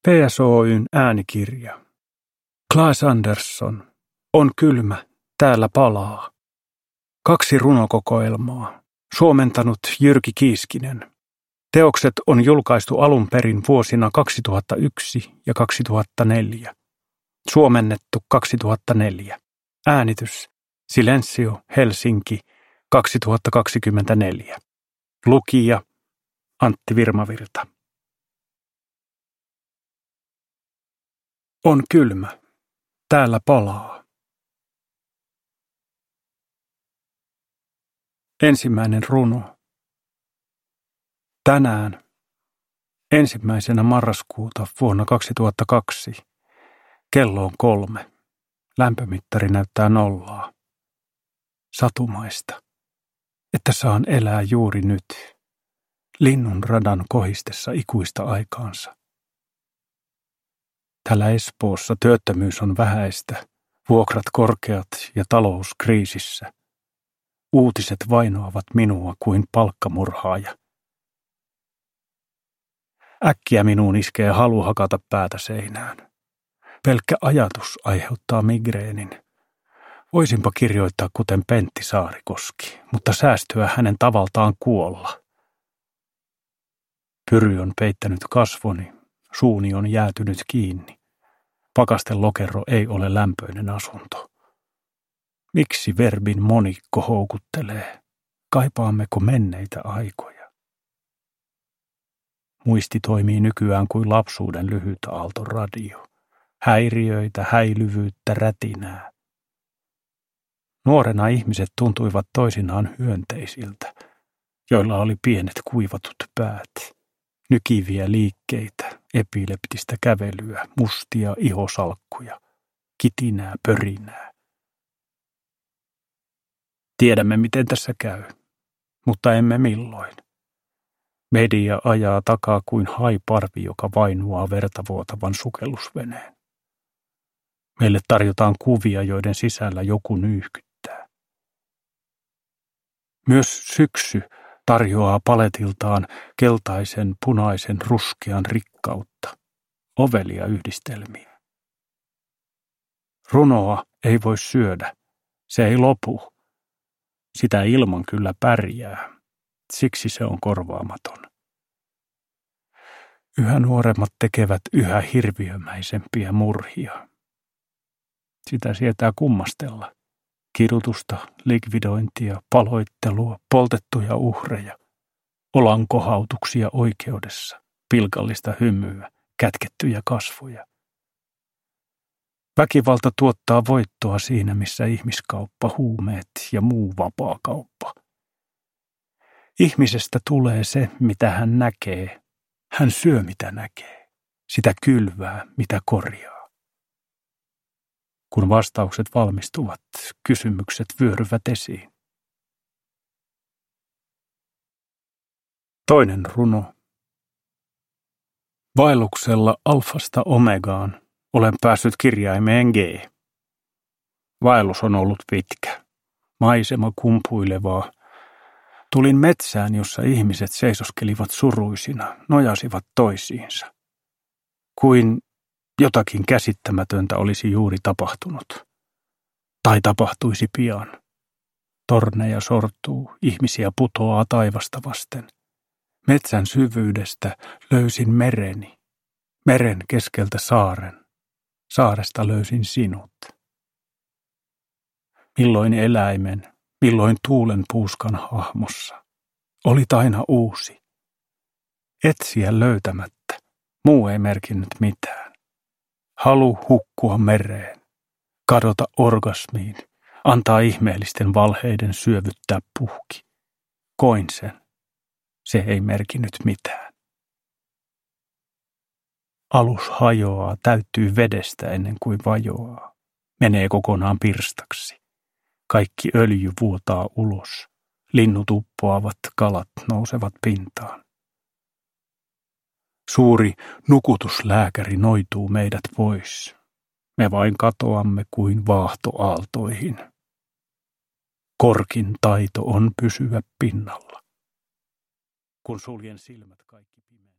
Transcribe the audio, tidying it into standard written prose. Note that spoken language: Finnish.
PSOY:n äänikirja. Claes Andersson. On kylmä, täällä palaa. 2 runokokoelmaa. Suomentanut Jyrki Kiiskinen. Teokset on julkaistu alun perin vuosina 2001 ja 2004. Suomennettu 2004. Äänitys Silencio, Helsinki, 2024. Lukija Antti Virmavirta. On kylmä, täällä palaa. Ensimmäinen runo. Tänään, 1. marraskuuta vuonna 2002, kello on 3. Lämpömittari näyttää 0. Satumaista, että saan elää juuri nyt, linnun radan kohistessa ikuista aikaansa. Täällä Espoossa työttömyys on vähäistä, vuokrat korkeat ja talous kriisissä. Uutiset vainoavat minua kuin palkkamurhaaja. Äkkiä minuun iskee halu hakata päätä seinään. Pelkkä ajatus aiheuttaa migreenin. Voisinpa kirjoittaa kuten Pentti Saarikoski, mutta säästyä hänen tavaltaan kuolla. Pyry on peittänyt kasvoni, suuni on jäätynyt kiinni. Pakastelokero ei ole lämpöinen asunto. Miksi verbin monikko houkuttelee? Kaipaammeko menneitä aikoja? Muisti toimii nykyään kuin lapsuuden lyhyt aaltoradio. Häiriöitä, häilyvyyttä, rätinää. Nuorena ihmiset tuntuivat toisinaan hyönteisiltä, joilla oli pienet kuivatut päät, nykiviä liikkeitä, epileptistä kävelyä, mustia ihosalkkuja, kitinää, pörinää. Tiedämme, miten tässä käy, mutta emme milloin. Media ajaa takaa kuin haiparvi, joka vainuaa verta vuotavan sukellusveneen. Meille tarjotaan kuvia, joiden sisällä joku nyyhkyttää. Myös syksy tarjoaa paletiltaan keltaisen, punaisen, ruskean rikkautta, ovelia yhdistelmiä. Runoa ei voi syödä, se ei lopu. Sitä ilman kyllä pärjää, siksi se on korvaamaton. Yhä nuoremmat tekevät yhä hirviömäisempiä murhia. Sitä sietää kummastella. Kidutusta, likvidointia, paloittelua, poltettuja uhreja, olankohautuksia oikeudessa, pilkallista hymyä, kätkettyjä kasvoja. Väkivalta tuottaa voittoa siinä, missä ihmiskauppa, huumeet ja muu vapaakauppa. Ihmisestä tulee se, mitä hän näkee. Hän syö, mitä näkee. Sitä kylvää, mitä korjaa. Kun vastaukset valmistuvat, kysymykset vyöryvät esiin. Toinen runo. Vaelluksella alfasta omegaan olen päässyt kirjaimeen G. Vaellus on ollut pitkä, maisema kumpuilevaa. Tulin metsään, jossa ihmiset seisoskelivat suruisina, nojasivat toisiinsa. Kuin jotakin käsittämätöntä olisi juuri tapahtunut. Tai tapahtuisi pian. Torneja sortuu, ihmisiä putoaa taivasta vasten. Metsän syvyydestä löysin mereni. Meren keskeltä saaren. Saaresta löysin sinut. Milloin eläimen, milloin tuulen puuskan hahmossa. Olit aina uusi. Etsiä löytämättä, muu ei merkinnyt mitään. Halu hukkua mereen, kadota orgasmiin, antaa ihmeellisten valheiden syövyttää puhki. Koin sen, se ei merkinnyt mitään. Alus hajoaa, täyttyy vedestä ennen kuin vajoaa. Menee kokonaan pirstaksi. Kaikki öljy vuotaa ulos. Linnut uppoavat, kalat nousevat pintaan. Suuri nukutuslääkäri noituu meidät pois. Me vain katoamme kuin vaahtoaaltoihin. Korkin taito on pysyä pinnalla. Kun suljen silmät kaikki pimeä.